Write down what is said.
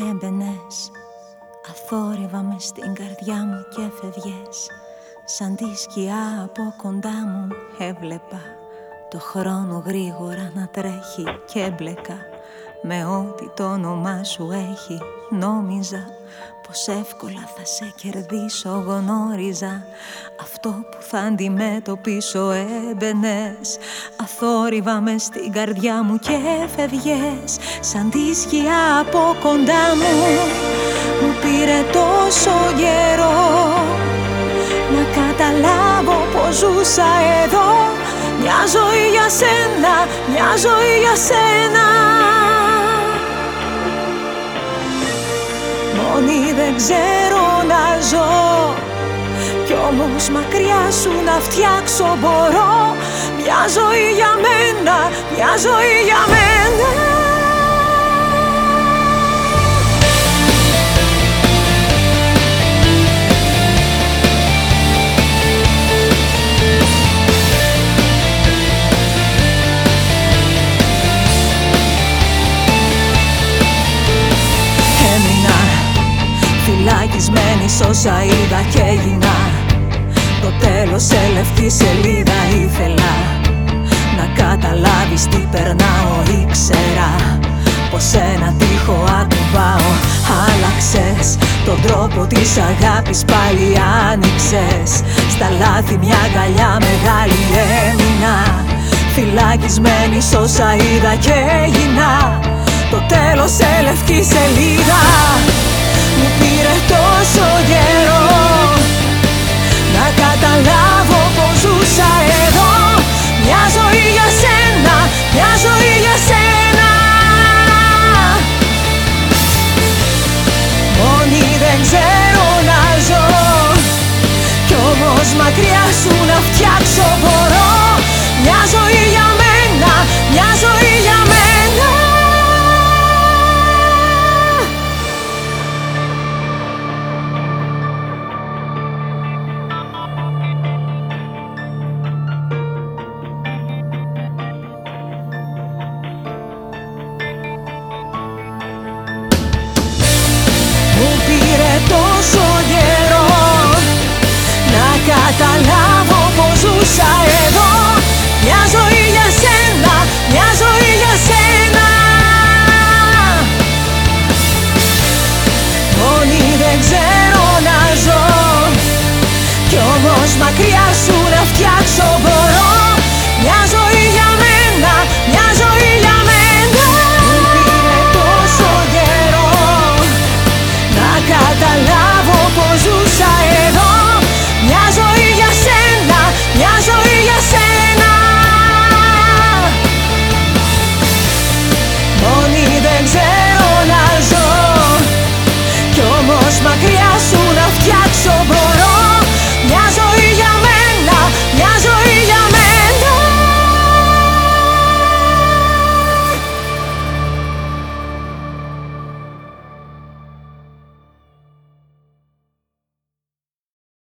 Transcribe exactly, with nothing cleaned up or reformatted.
Έμπαινες αθόρυβα μες στην καρδιά μου και φεύγες. Σαν τη σκιά από κοντά μου έβλεπα το χρόνο γρήγορα να τρέχει και έμπλεκα με ό,τι το όνομά σου έχει. Νόμιζα πως εύκολα θα σε κερδίσω, γνώριζα αυτό που θα αντιμετωπίσω. Έμπαινες αθόρυβα μες στην καρδιά μου και φεύγες σαν τη σκιά από κοντά μου. Μου πήρε τόσο καιρό να καταλάβω πως ζούσα εδώ. Μια ζωή για σένα, μια ζωή για σένα. Μόνη δεν ξέρω να ζω, κι όμως μακριά σου να φτιάξω μπορώ. Μια ζωή για μένα, μια ζωή για μένα. Φυλακισμένη σ' όσα είδα και έγινα. Το τέλος σε λευκή σελίδα. Ήθελα να καταλάβεις τι περνάω. Ήξερα πως ένα τοίχο ακουμπάω. Άλλαξες τον τρόπο της αγάπης, πάλι άνοιξες στα λάθη μια αγκαλιά μεγάλη. Έμεινα φυλακισμένη σ' όσα είδα και έγινα. Το τέλος σε λευκή σελίδα. Μου πήρε τόσο καιρό να καταλάβω πως ζούσα εδώ. Μια ζωή για σένα, μια ζωή για σένα. Μόνη δεν ξέρω να ζω, κι όμως μακριά σου να φτιάξω μπορώ. Μια ζωή για μένα, μια ζωή για μένα. Τόσο καιρό να καταλάβω πως ζούσα εδώ. Μια ζωή για σένα, μια ζωή για σένα. Μόνη δεν ξέρω να ζω, κι όμως μακριά σου να φτιάξω μπορώ.